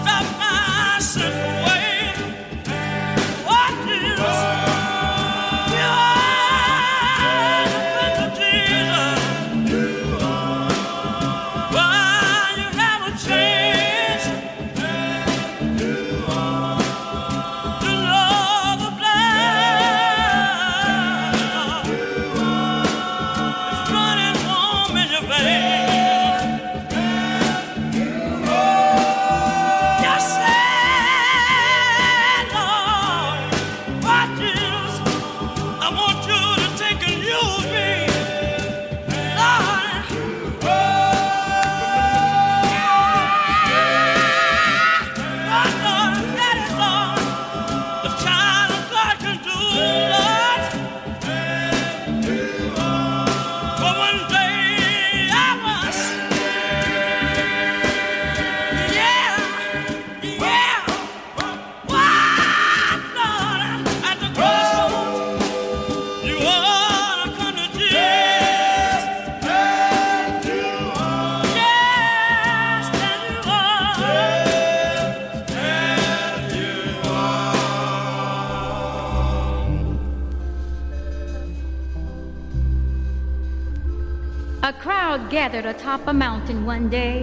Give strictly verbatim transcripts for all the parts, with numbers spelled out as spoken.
Gathered atop a mountain one day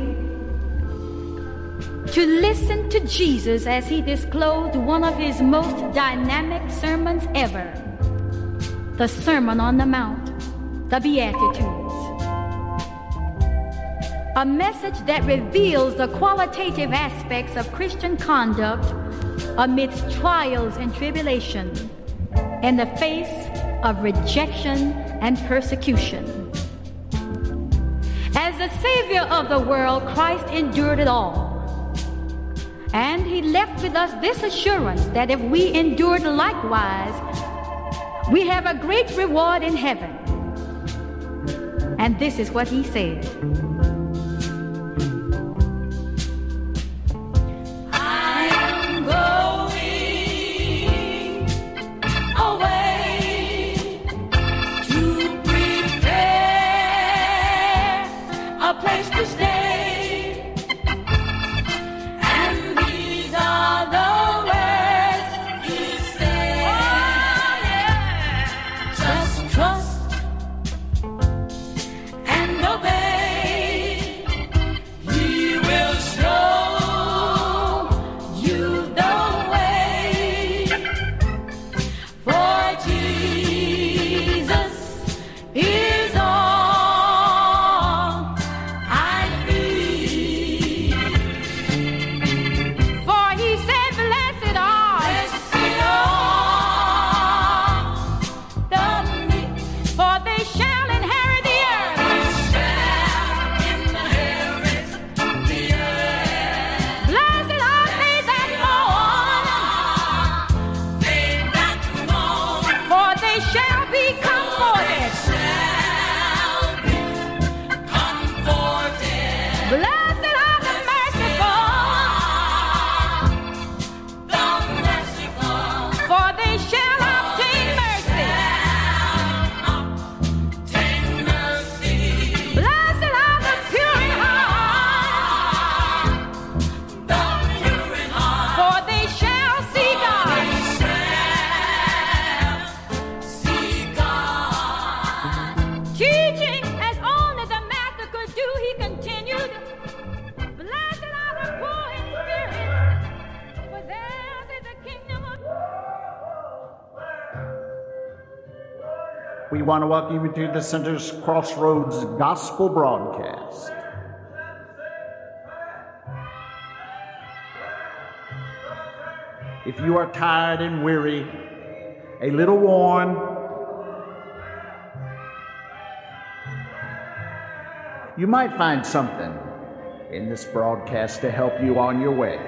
to listen to Jesus as he disclosed one of his most dynamic sermons ever, the Sermon on the Mount, the Beatitudes. A message that reveals the qualitative aspects of Christian conduct amidst trials and tribulation in the face of rejection and persecution. As the Savior of the world, Christ endured it all. And he left with us this assurance that if we endured likewise, we have a great reward in heaven. And this is what he said. We want to welcome you to the Center's Crossroads Gospel Broadcast. If you are tired and weary, a little worn, you might find something in this broadcast to help you on your way.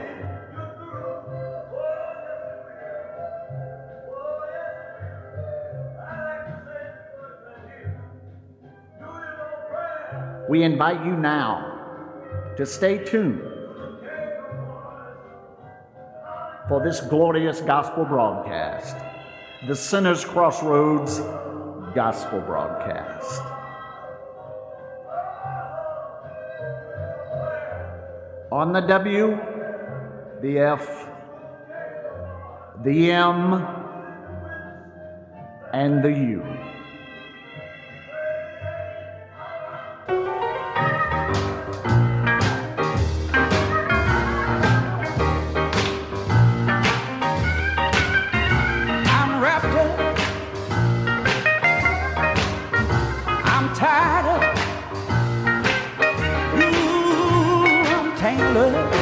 We invite you now to stay tuned for this glorious gospel broadcast, the Center's Crossroads Gospel Broadcast. On the W the F, the M, and the U. I'm wrapped up, I'm tied up, ooh, I'm tangled up.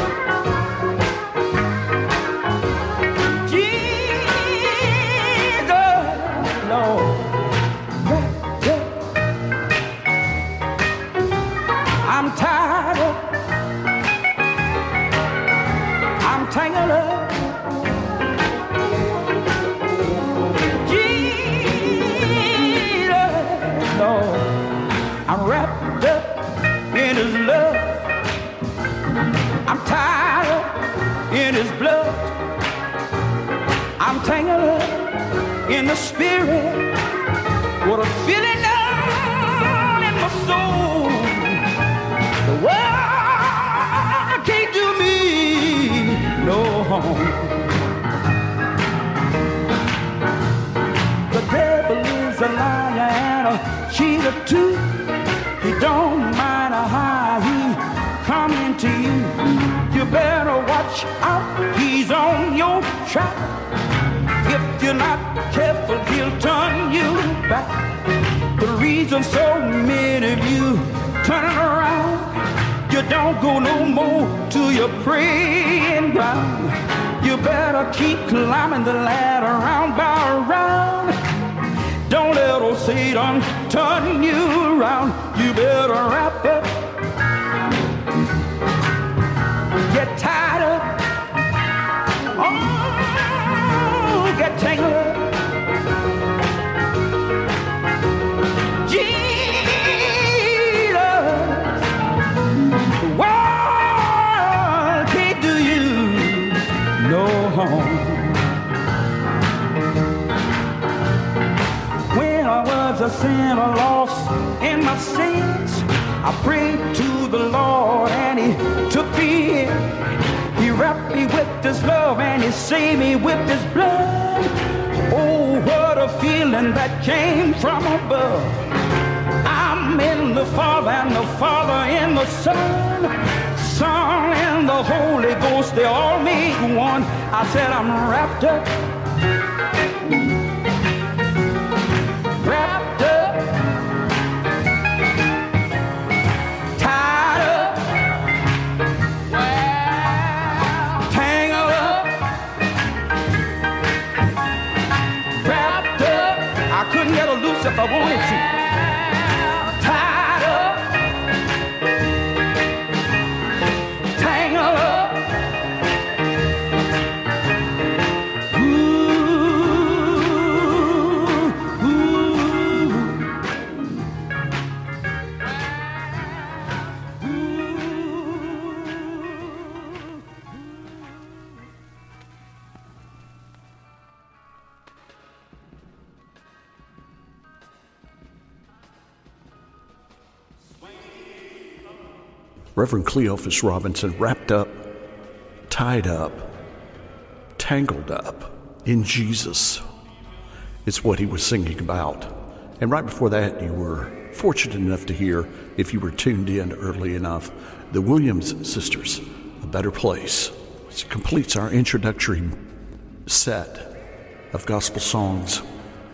I'm wrapped up in his love. I'm tied up in his blood. I'm tangled up in the spirit. What a feeling down in my soul. The world can't do me no harm. The devil is a liar and a cheater too. He don't mind how he come into you. You better watch out, he's on your track. If you're not careful, he'll turn you back. The reason so many of you turning around, you don't go no more to your praying ground. You better keep climbing the ladder round by round. Don't let old Satan turn you around. You better wrap up, get tied up, oh, get tangled up. Jesus, the world can't do you no harm. I was a sinner lost in my sins. I prayed to the Lord and he took me in. He wrapped me with his love and he saved me with his blood. Oh, what a feeling that came from above. I'm in the Father and the Father in the Son. Son and the Holy Ghost, they all make one. I said I'm wrapped up, wrapped up, tied up, tangled up, wrapped up. I couldn't get her loose if I wanted to. Tied up, tangled up. Reverend Cleophas Robinson, wrapped up, tied up, tangled up in Jesus. It's what he was singing about. And right before that, you were fortunate enough to hear, if you were tuned in early enough, the Williams Sisters, A Better Place. It completes our introductory set of gospel songs,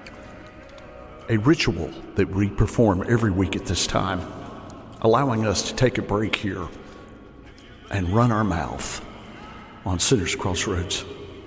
a ritual that we perform every week at this time, allowing us to take a break here and run our mouth on Sinner's Crossroads.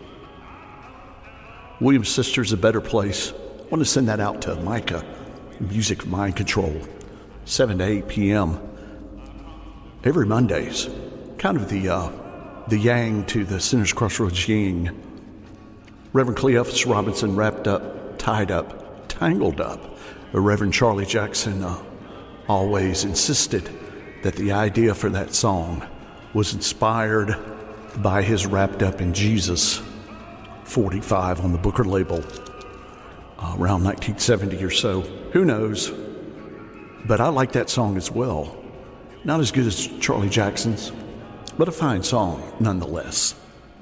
Williams Sisters, A Better Place. I want to send that out to Micah, Music Mind Control, seven to eight p.m. every Mondays. Kind of the uh, the yang to the Sinner's Crossroads yin. Reverend Cleophas Robinson, wrapped up, tied up, tangled up. Reverend Charlie Jackson uh, always insisted that the idea for that song was inspired by his Wrapped Up in Jesus forty-five on the Booker label uh, around nineteen seventy or so. Who knows? But I like that song as well. Not as good as Charlie Jackson's, but a fine song nonetheless.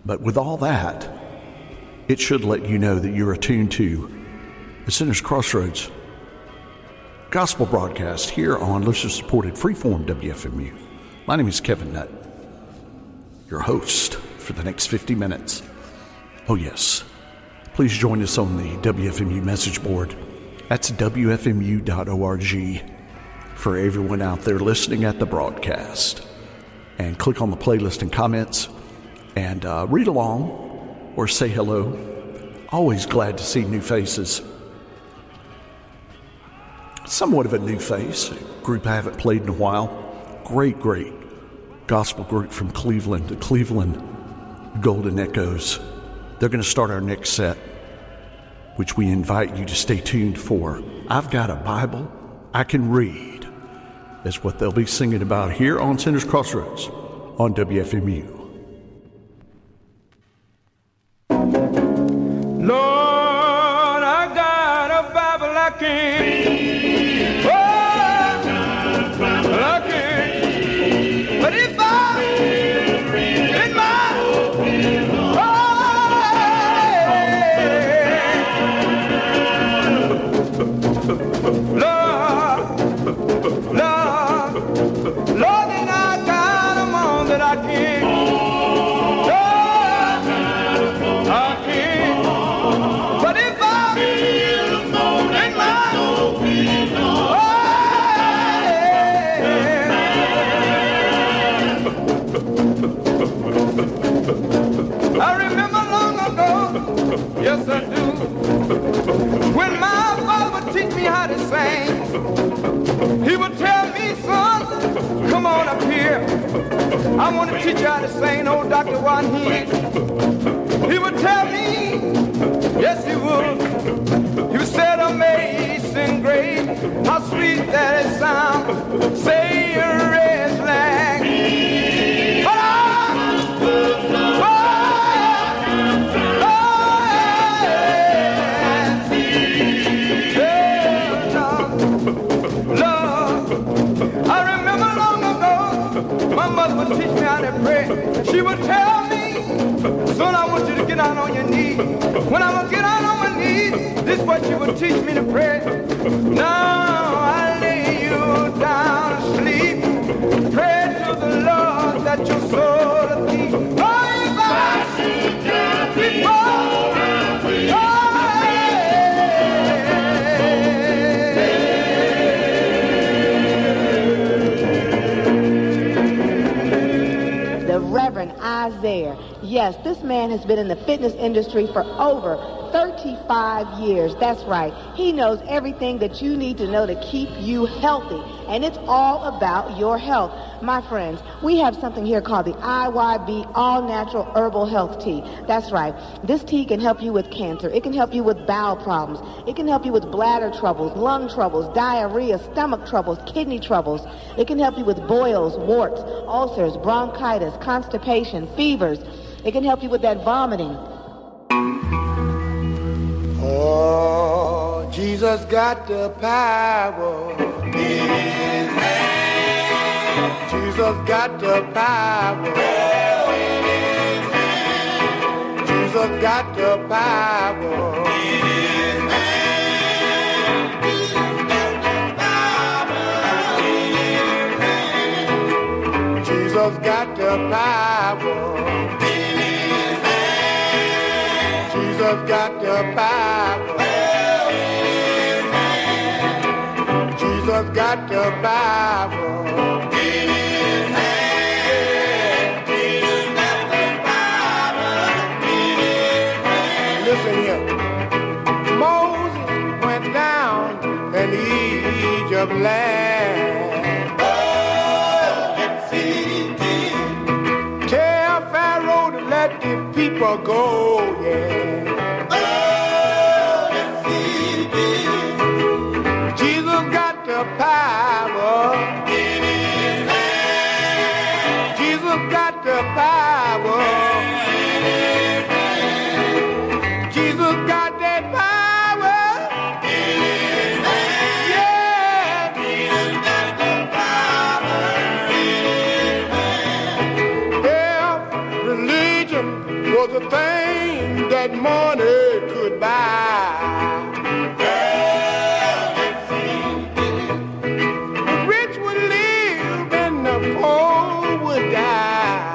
But with all that, it should let you know that you're attuned to the Sinner's Crossroads gospel broadcast here on listener-supported Freeform W F M U. My name is Kevin Nutt, your host for the next fifty minutes. Oh yes, please join us on the W F M U message board. That's W F M U dot org for everyone out there listening at the broadcast. And click on the playlist and comments and uh, read along or say hello. Always glad to see new faces. Somewhat of a new face, a group I haven't played in a while. Great, great gospel group from Cleveland, the Cleveland Golden Echoes. They're going to start our next set, which we invite you to stay tuned for. I've Got a Bible I Can Read. That's what they'll be singing about here on Sinner's Crossroads on W F M U. Lord, I got a Bible I can read. Oh, I can. But if I in my Lord, Lord, Lord, and I got them on that I can. Lord, I can. But if I in my I remember long ago, yes I do, when my father would teach me how to sing. He would tell me, son, come on up here, I want to teach you how to sing, old Doctor Wanheed. He would tell me, yes he would, you said amazing grace, how sweet that it sounds, say a red flag. But I, my mother would teach me how to pray. She would tell me, son, I want you to get down on your knees. When I would get down on my knees, this is what she would teach me to pray. Now I lay you down to sleep. Pray to the Lord that your soul will keep. Oh, if I should die before, Reverend Isaiah. Yes, this man has been in the fitness industry for over thirty-five years. That's right. He knows everything that you need to know to keep you healthy. And it's all about your health. My friends, we have something here called the I Y B All Natural Herbal Health Tea. That's right. This tea can help you with cancer. It can help you with bowel problems. It can help you with bladder troubles, lung troubles, diarrhea, stomach troubles, kidney troubles. It can help you with boils, warts, ulcers, bronchitis, constipation, fevers. It can help you with that vomiting. Oh, Jesus got the power in his hand. Jesus got the power in his hand. Jesus got the power in his hand. Jesus got the power in his hand. Jesus got the power in his hand. Jesus got the power in his hand. Jesus got the power in his hand. Listen here. Moses went down in Egypt land. Oh, yes he did. Tell Pharaoh to let the people go, yeah. Power in his hand. Jesus got the power in his hand. Jesus got that power in his hand. Yeah. Jesus got the power in his hand. Yeah, religion was a thing that money could buy. The rich would live and the poor would die.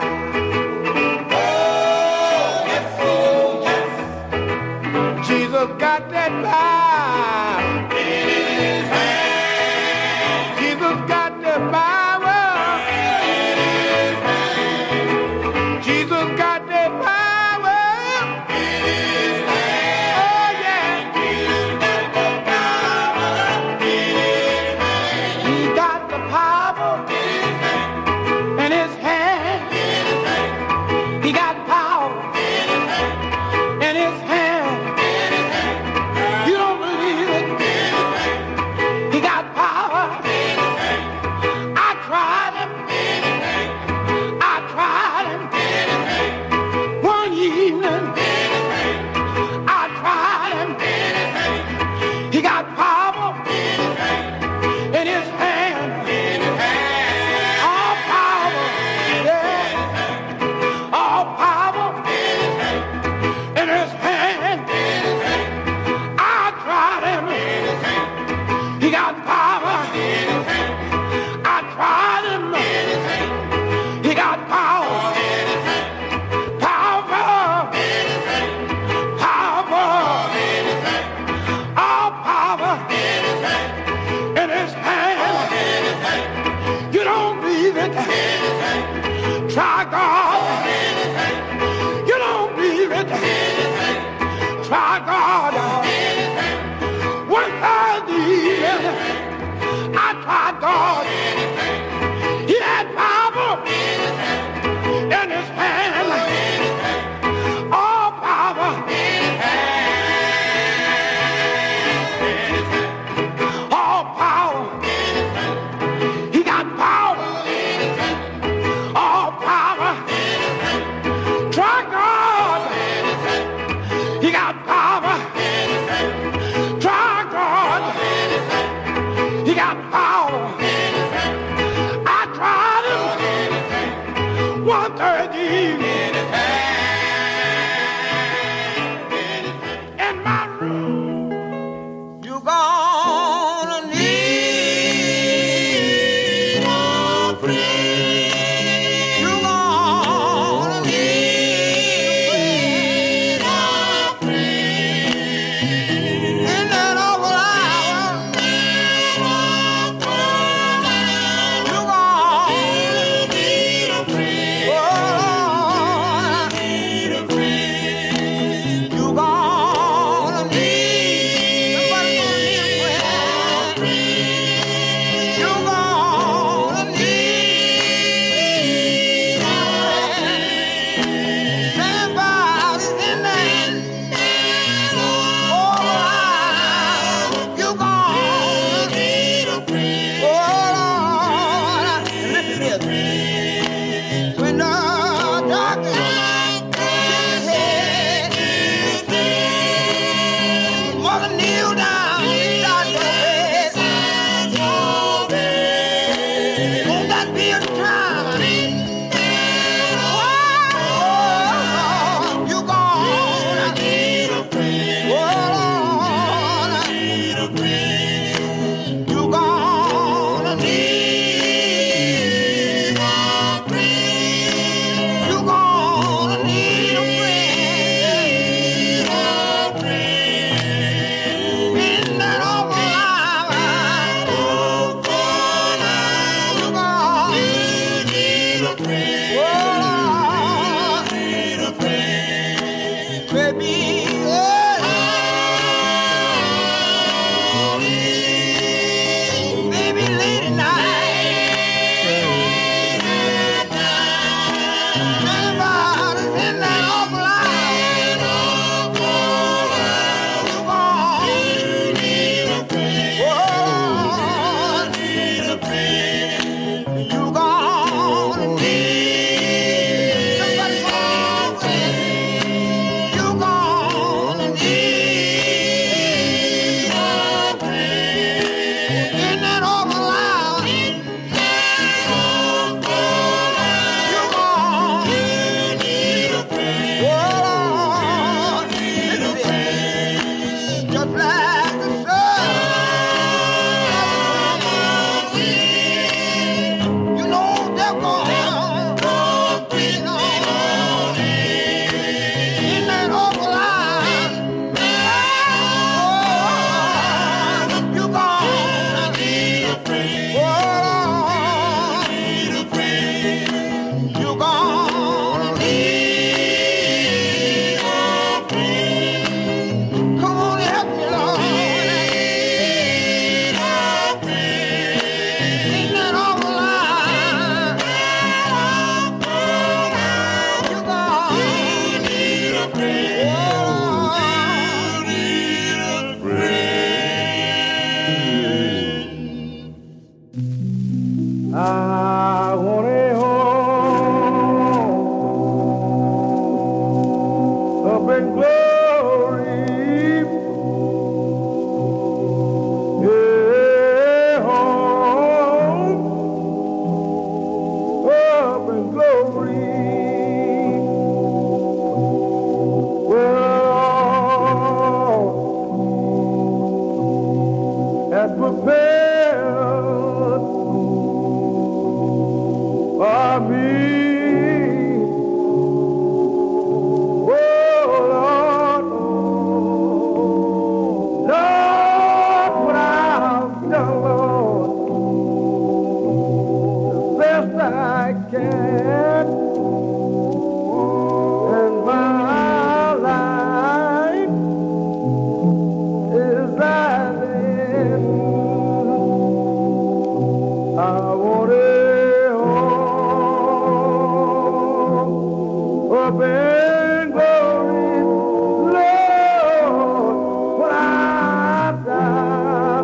Jesus got that power in his hand. Jesus got the power in his hand. Jesus got the power in his hand. Oh yeah. Jesus got the power in his hand. He got the power in his hand. In his hand. He got power in his hand. In his hand. Try God. You don't believe it. Try God. One time I tried God. He had power in his hand. All power. All power. He got power. All power. Try God. He got power. Try God. He got power. I tried him. One thirty. In my room. You're gonna need a friend. You're gonna need a friend. In that awful hour, you're gonna need a friend. Oh, up in glory, Lord, when I die.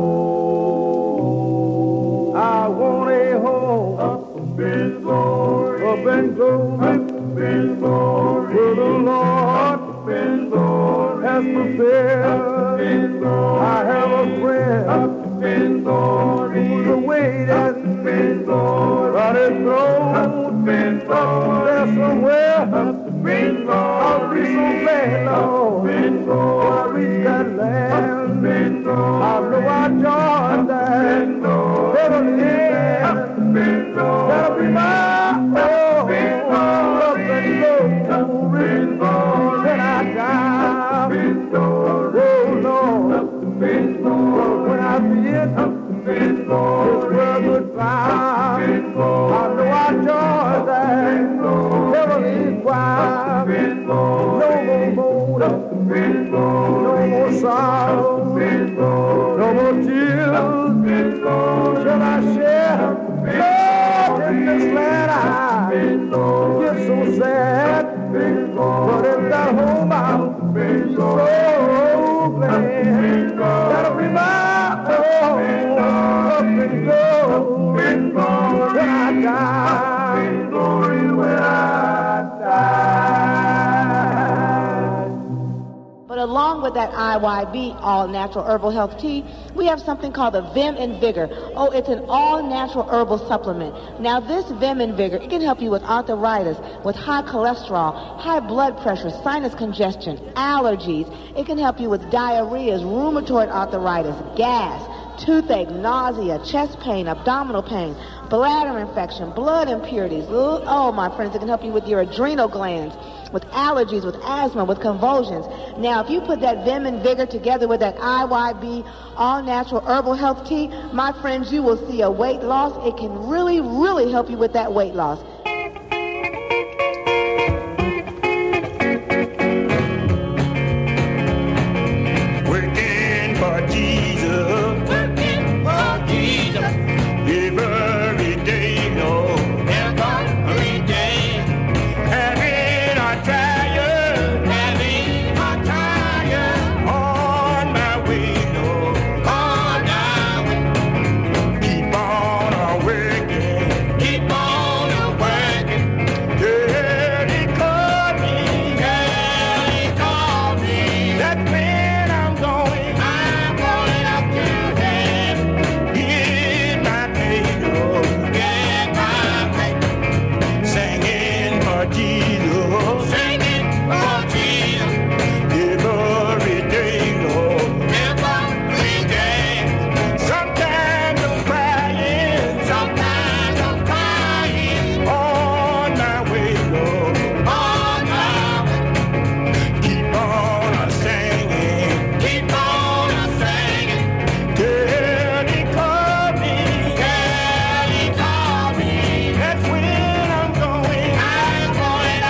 I want a home up in glory, up in glory, up in glory, where the Lord up in glory has prepared. Up in glory, I have a friend up in glory who's awaiting up in glory on His throne. Up in glory, there's somewhere up in glory. I'll be so glad, Lord, up in glory, when I reach that land. Up in glory, I know I joined that. Up in glory, heavenly land. Up in glory, that'll be my home. Up in glory, up in glory, when I die. Up in glory, oh Lord, up in glory, when I see it. Up in glory, this world goodbye. Up in glory, I know I joined that. Heavenly choir. Up in glory, no more mourning. Up in glory, no more sorrow. Up in glory, no more tears. Up in glory, shall I share? Lord, in this land I get so sad, but in that home I'm so glad. That'll be my home, up and go, when I die, glory when I die. But along with that I Y B, All Natural Herbal Health Tea, we have something called the Vim and Vigor. Oh, it's an all-natural herbal supplement. Now, this Vim and Vigor, it can help you with arthritis, with high cholesterol, high blood pressure, sinus congestion, allergies. It can help you with diarrheas, rheumatoid arthritis, gas, toothache, nausea, chest pain, abdominal pain, bladder infection, blood impurities. Oh, my friends, it can help you with your adrenal glands, with allergies, with asthma, with convulsions. Now, if you put that Vim and Vigor together with that I Y B all-natural herbal health tea, my friends, you will see a weight loss. It can really, really help you with that weight loss. Working for Jesus, working for Jesus, every day, no, every day, having a trial, having a trial, on my way, no, on my way, keep on a working, keep on a working, yeah, he called me, yeah, he called me, that's when I'm going, I'm going up to heaven, get my pay, oh, get my pay, singing for Jesus, singing for Jesus, every day, oh, every day, sometimes I'm crying, sometimes I'm crying, on my way, Lord, on my way, keep on a singing, keep on a singing, till he called me, till he called me, that's when I'm going, I'm going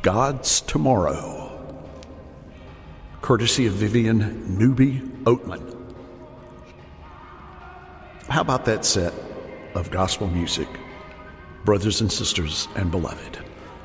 God's Tomorrow, courtesy of Vivian Newby Oatman. How about that set of gospel music, brothers and sisters and beloved?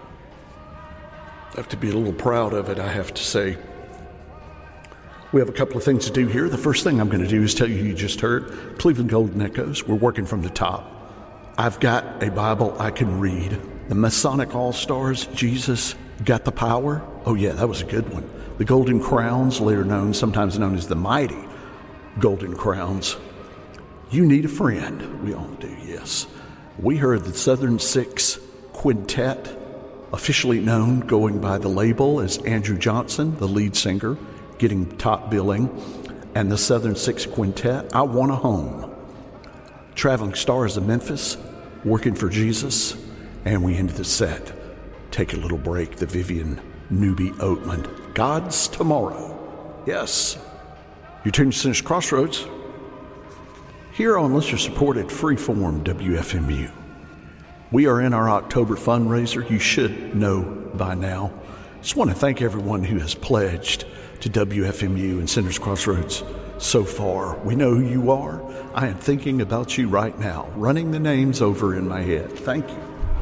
I have to be a little proud of it, I have to say. We have a couple of things to do here. The first thing I'm going to do is tell you, you just heard Cleveland Golden Echoes. We're working from the top. I've got a Bible I can read. The Masonic All-Stars, Jesus Got the Power. Oh yeah, that was a good one. The Golden Crowns, later known, sometimes known as the Mighty Golden Crowns. You Need a Friend. We all do, yes. We heard the Southern Six Quintet, officially known, going by the label, as Andrew Johnson, the lead singer, getting top billing, and the Southern Six Quintet, I Want a Home. Traveling Stars of Memphis, Working for Jesus, and we ended the set. Take a little break, the Vivian Newby Oatman, God's Tomorrow. Yes, you're tuned to Sinners Crossroads here on listener-supported Freeform W F M U. We are in our October fundraiser. You should know by now. Just want to thank everyone who has pledged to W F M U and Sinners Crossroads so far. We know who you are. I am thinking about you right now, running the names over in my head. Thank you.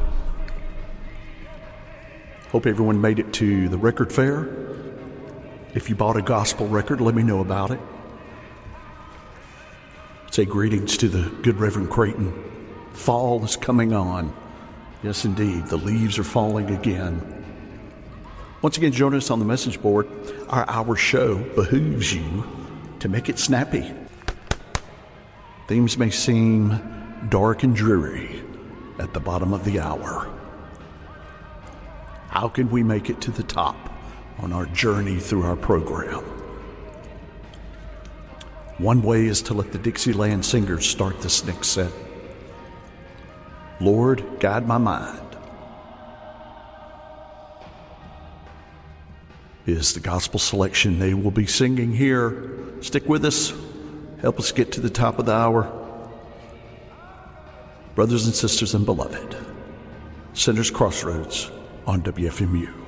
Hope everyone made it to the record fair. If you bought a gospel record, let me know about it. Say greetings to the good Reverend Creighton. Fall is coming on. Yes, indeed. The leaves are falling again. Once again, join us on the message board. Our hour show behooves you to make it snappy. Themes may seem dark and dreary at the bottom of the hour. How can we make it to the top on our journey through our program? One way is to let the Dixieland Singers start this next set. Lord, guide my mind is the gospel selection they will be singing here. Stick with us. Help us get to the top of the hour. Brothers and sisters and beloved, Sinners Crossroads on W F M U.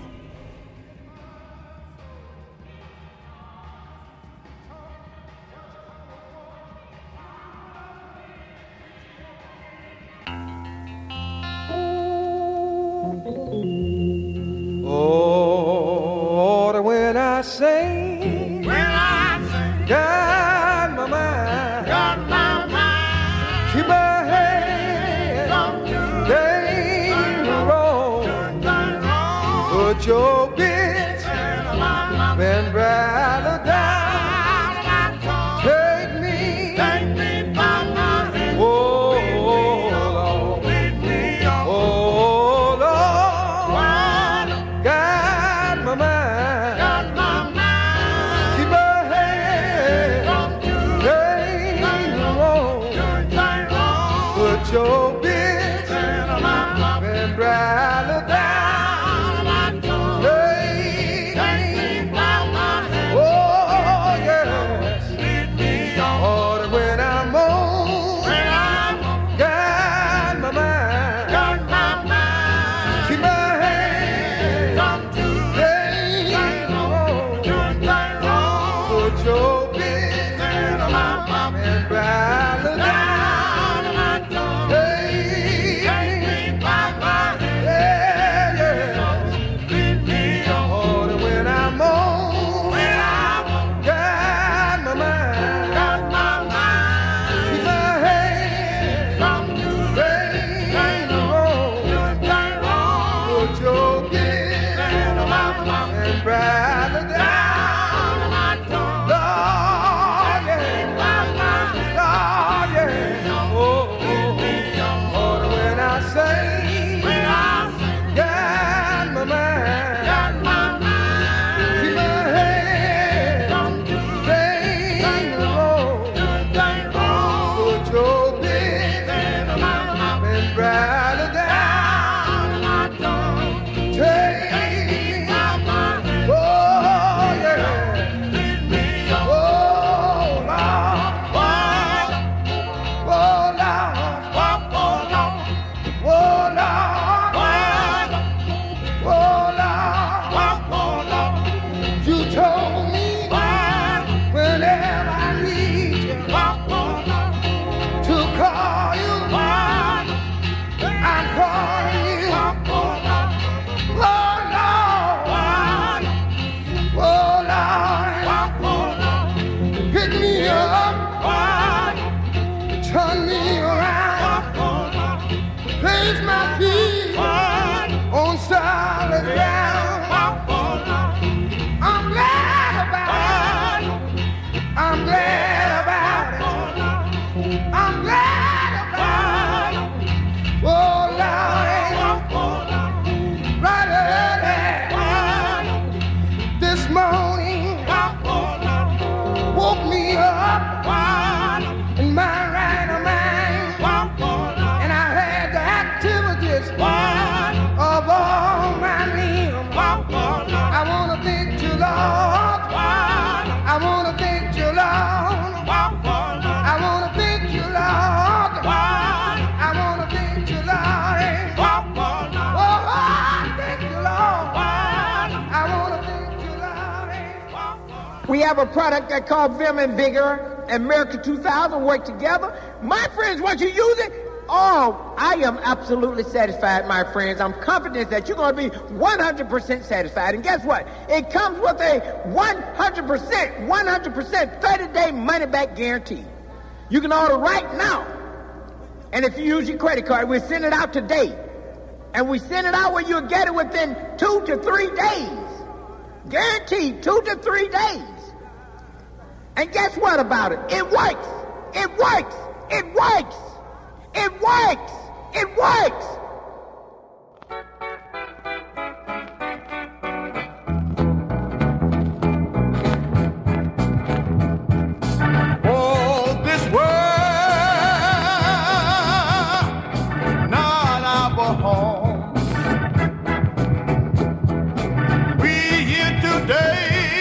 Oh, when I sing, when I sing, God, my mind, God, my mind, keep my head on the road, put your bits and rather down, take me, take me by my hand, oh, Lord, lead me on, oh, Lord, guide my mind, guide my mind, keep my head on the road, put your bits and rather down. Oh We have a product that called Vim and Vigor and America two thousand work together. My friends, once you use it, oh, I am absolutely satisfied, my friends. I'm confident that you're going to be one hundred percent satisfied. And guess what? It comes with a one hundred percent, one hundred percent thirty-day money-back guarantee. You can order right now. And if you use your credit card, we'll send it out today. And we send it out where you'll get it within two to three days. Guaranteed two to three days. And guess what about it? It works. It works. It works. It works. It works. Oh, this world, not our home. We here today.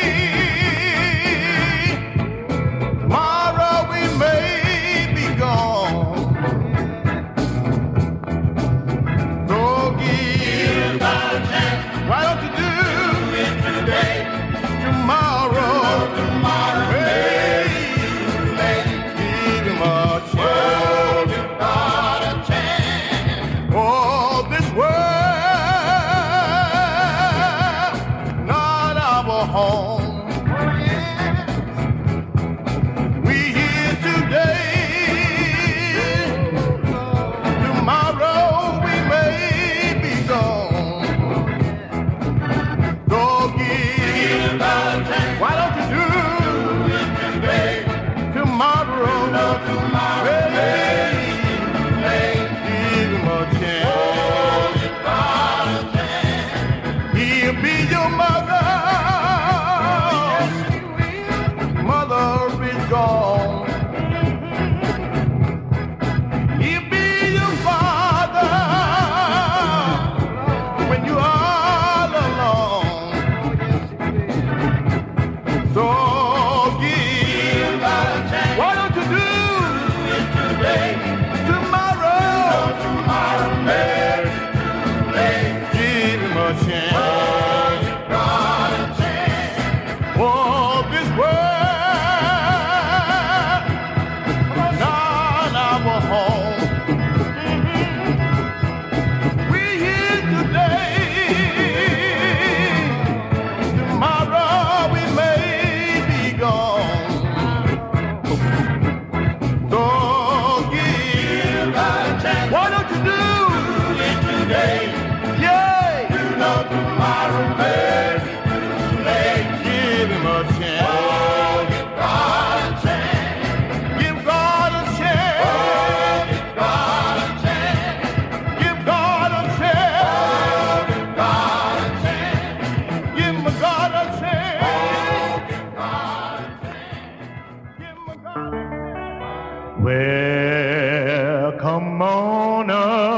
Well, come on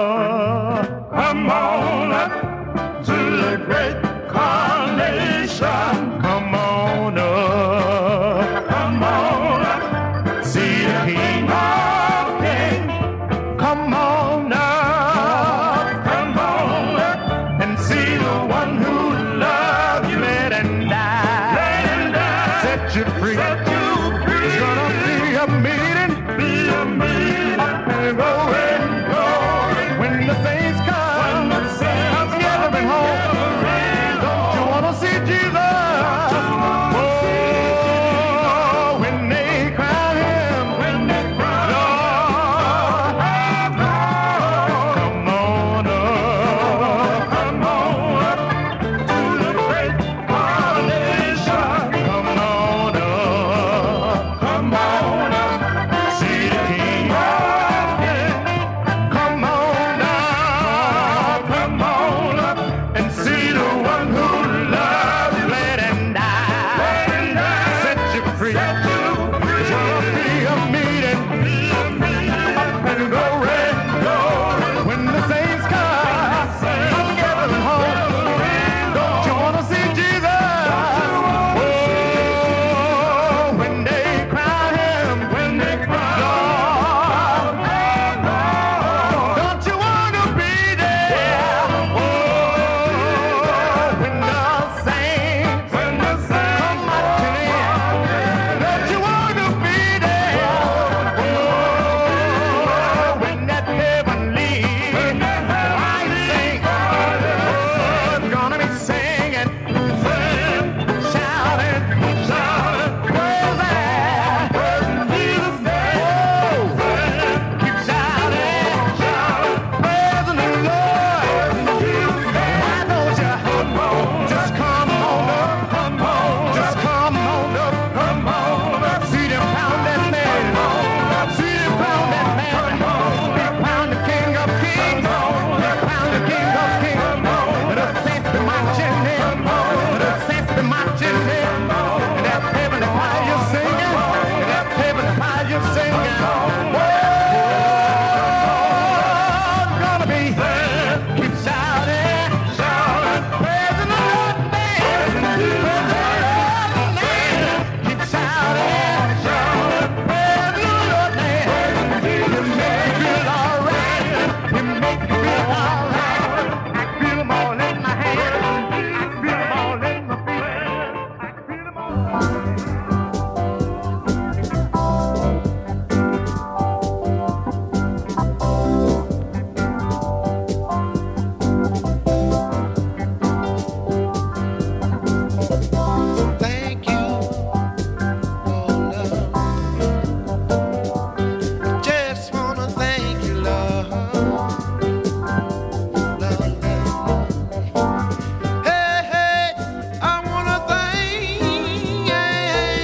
up, come on up to the great coronation. Come on up, come on up, see the King of Kings. Come on up, come on up, and see the one who loves you. Let him die, let him die, set you free. Set you free. It's gonna be a meeting. Be a meeting up and going, going. When the saints come, when the saints come gathering home. Don't you wanna see Jesus? Oh, when they crown him, when they crown him, come on up, come on up to the great coronation. Come on up. Hey, hey, I wanna thank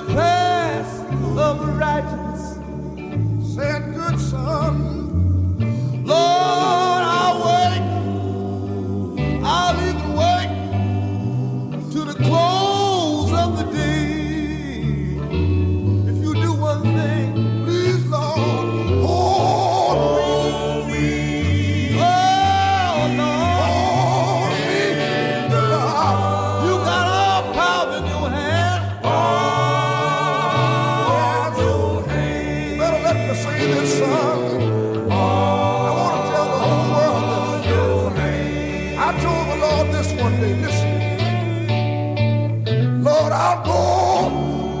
path of righteousness. Said, good son, Lord, I'll wait. I'll even wait to the close of the day. If you do one thing, please, Lord, hold me. Oh, Lord, hold me. You got all power in your hand. Oh, yes. Better let me say this, son. I want to tell the whole world this. I told the Lord this one day, listen. Lord, I'll go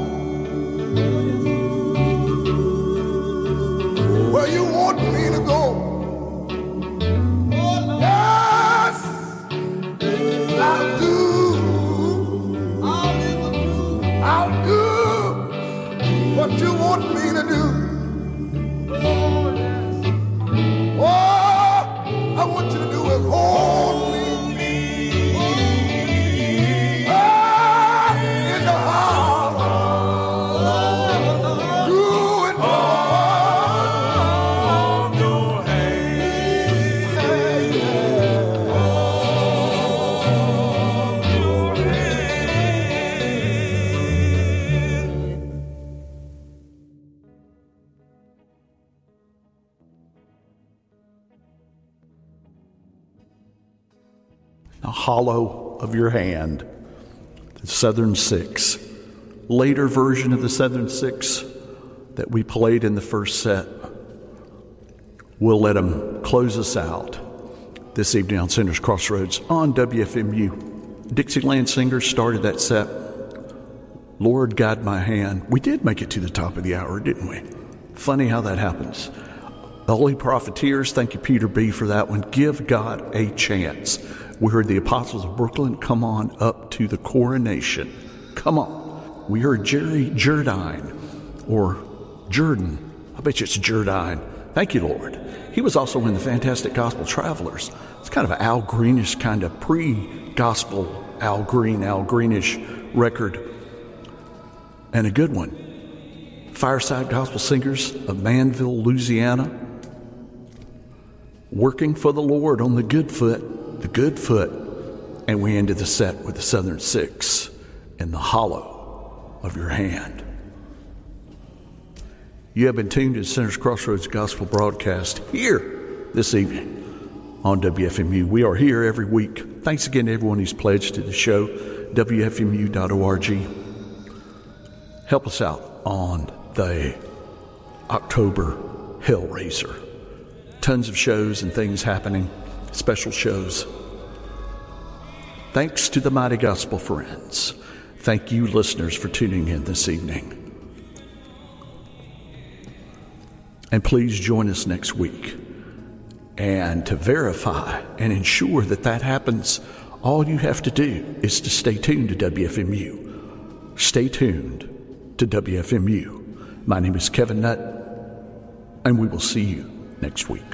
where you want me to go. Yes, I'll do. I'll even do. I'll do what you want me to do. Oh, yes. Oh, I want you to do is hold me. Ah, in the heart. Do it, Lord. Your hand. Your hand. The hollow of your hand, the Southern Six. Later version of the Southern Six that we played in the first set. We'll let them close us out this evening on Sinners Crossroads on W F M U. Dixieland Singers started that set. Lord, guide my hand. We did make it to the top of the hour, didn't we? Funny how that happens. The Holy Profiteers, thank you, Peter B., for that one. Give God a Chance. We heard the Apostles of Brooklyn, Come On Up to the Coronation. Come on. We heard Jerry Jerdine, or Jordan. I bet you it's Jerdine. Thank you, Lord. He was also in the Fantastic Gospel Travelers. It's kind of an Al Greenish, kind of pre-gospel Al Green, Al Greenish record. And a good one. Fireside Gospel Singers of Manville, Louisiana. Working for the Lord on the good foot, the good foot. And we ended the set with the Southern Six in the hollow of your hand. You have been tuned to Sinners Crossroads Gospel broadcast here this evening on W F M U. We are here every week. Thanks again to everyone who's pledged to the show, W F M U dot org. Help us out on the October Hellraiser. Tons of shows and things happening, special shows. Thanks to the Mighty Gospel Friends. Thank you, listeners, for tuning in this evening. And please join us next week. And to verify and ensure that that happens, all you have to do is to stay tuned to W F M U. Stay tuned to W F M U. My name is Kevin Nutt, and we will see you next week.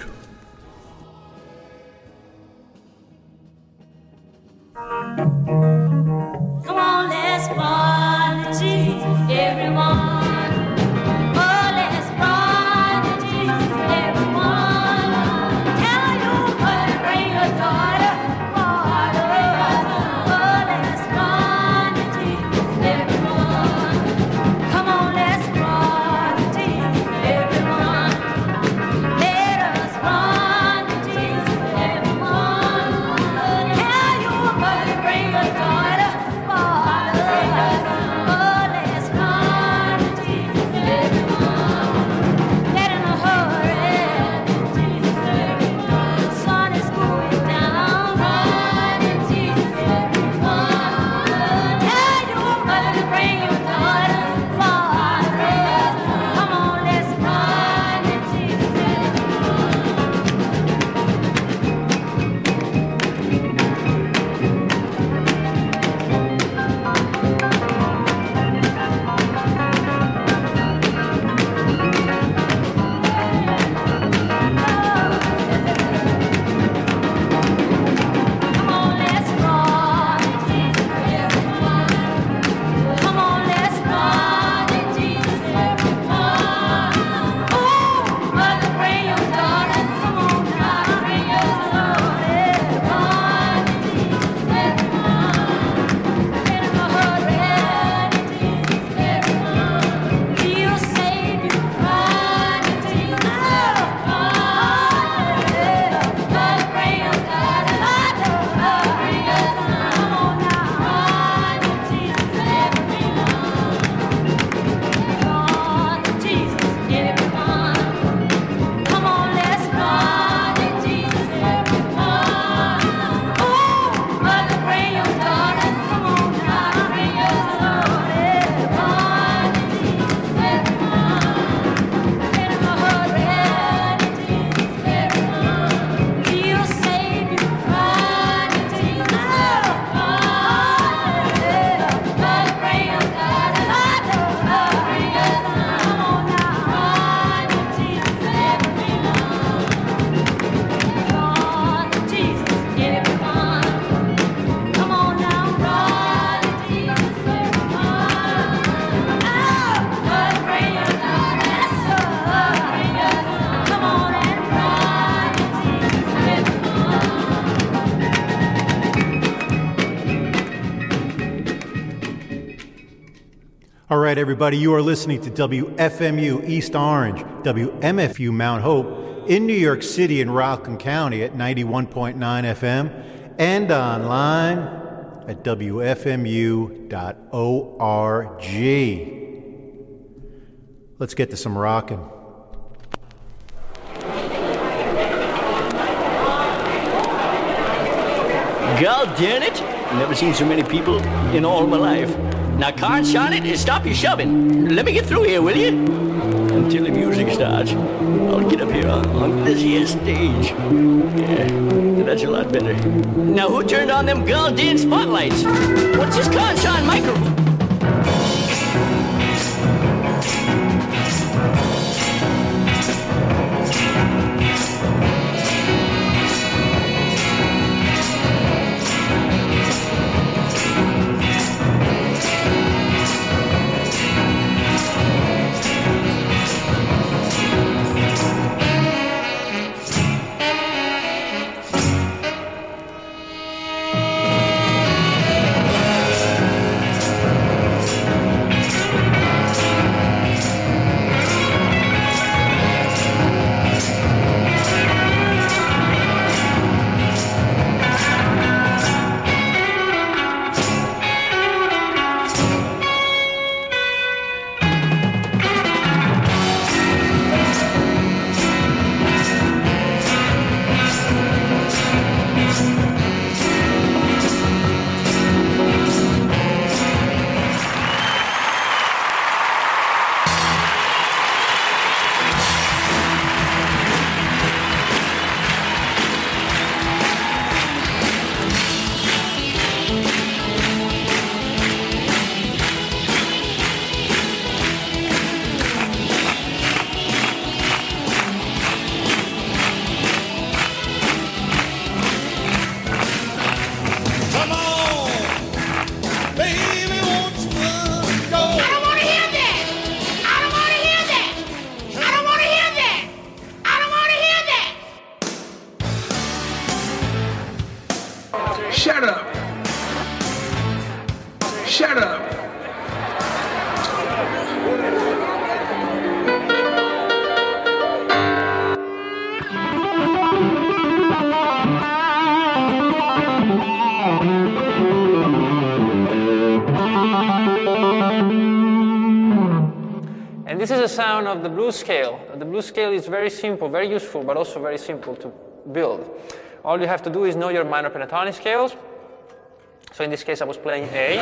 Come on, let's run to Jesus, everyone. Oh, let's run to Jesus, everyone. Tell your mother, bring your daughter, father. Oh, let's run to Jesus, everyone. Come on, let's run to Jesus, everyone. Let us run to Jesus, everyone. Tell your mother, bring your daughter, father. Oh, let's run. All right, everybody, you are listening to W F M U East Orange, W M F U Mount Hope in New York City and Rockland County at ninety-one point nine F M and online at W F M U dot org. Let's get to some rockin'. God damn it! Never seen so many people in all my life. Now, Carn Sonnet, stop your shoving. Let me get through here, will you? Until the music starts. I'll get up here on, on this here stage. Yeah, that's a lot better. Now, who turned on them goddamn spotlights? What's this Carn Son microphone? Shut up. Shut up. And this is the sound of the blues scale. The blues scale is very simple, very useful, but also very simple to build. All you have to do is know your minor pentatonic scales. So in this case, I was playing A.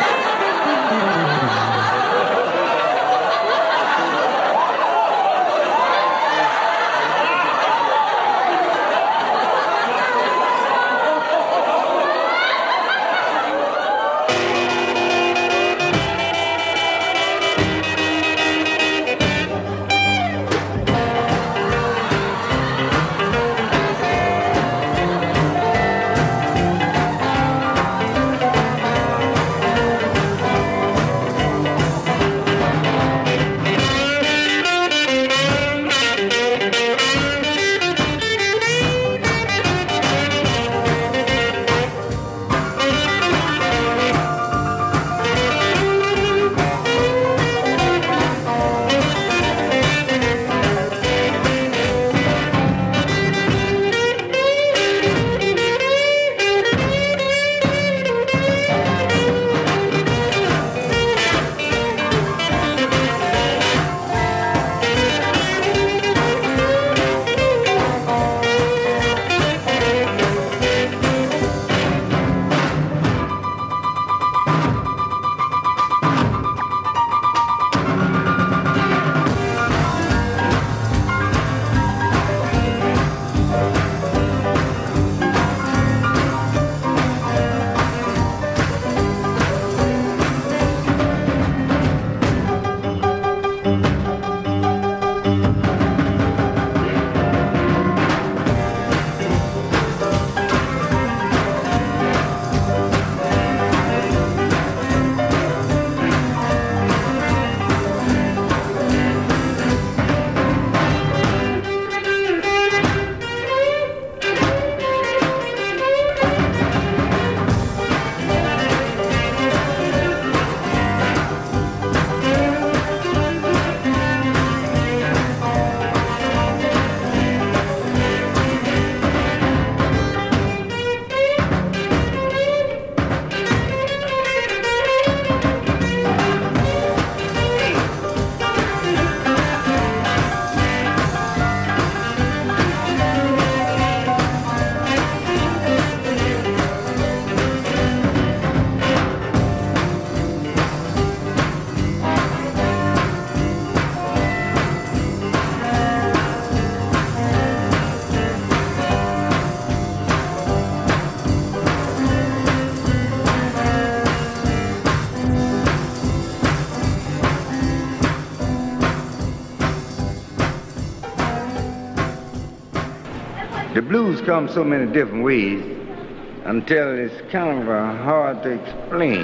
The blues come so many different ways until it's kind of uh, hard to explain.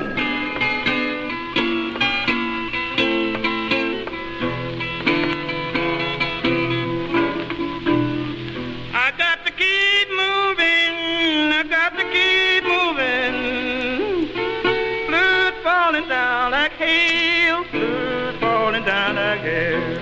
I got to keep moving, I got to keep moving. Blues falling down like hail, blues falling down like hail.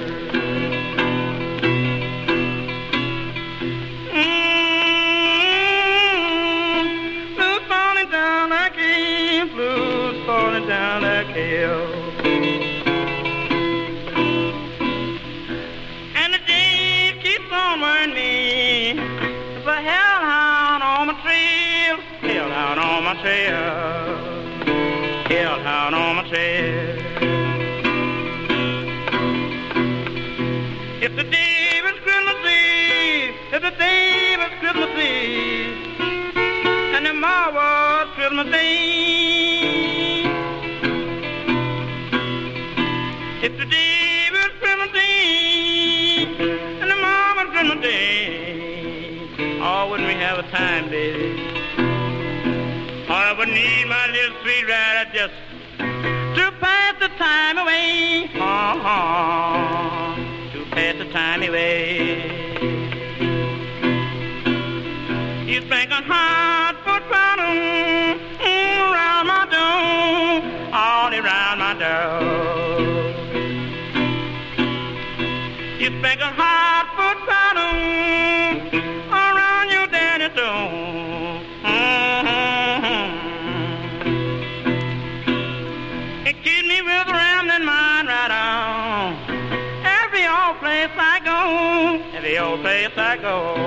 Down like hell, and the day keeps on running me. It's a hellhound on my trail, hellhound on my trail, hellhound on my trail. It's the day of Christmas Eve, it's the day of Christmas Eve, and tomorrow's Christmas Day. It's the day of Christmas Day, and the mama's Christmas Day. Oh, wouldn't we have a time, baby? Oh, I would need my little sweet rider just to pass the time away. Oh, oh, to pass the time away. You think a hard foot bottom mm, around my door, all around my door. You think a hard foot bottom around your daddy's door. Mm-hmm. It keeps me with rambling mind right on. Every old place I go, every old place I go.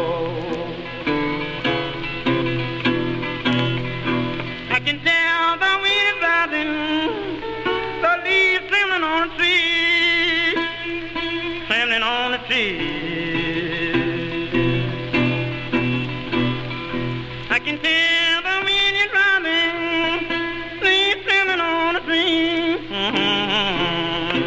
I can tell the wind is rising, the leaves trembling on the tree, trembling on the tree. I can tell the wind is rising, leaves trembling on the tree. Mm-hmm.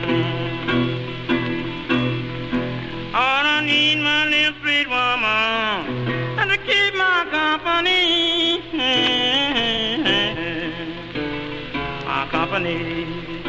All I need my little sweet woman, and to keep my company, my company.